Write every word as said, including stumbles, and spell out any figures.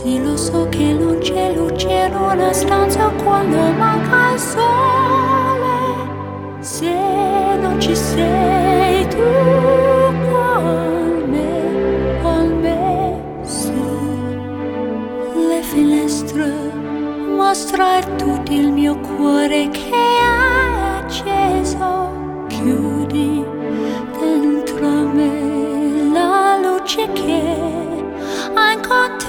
Sì, lo so che non c'è luce in una stanza quando manca il sole. Se non ci sei tu con me, con me, su le finestre mostrar tutto il mio cuore che è acceso. Chiudi dentro me la luce che ha incontrato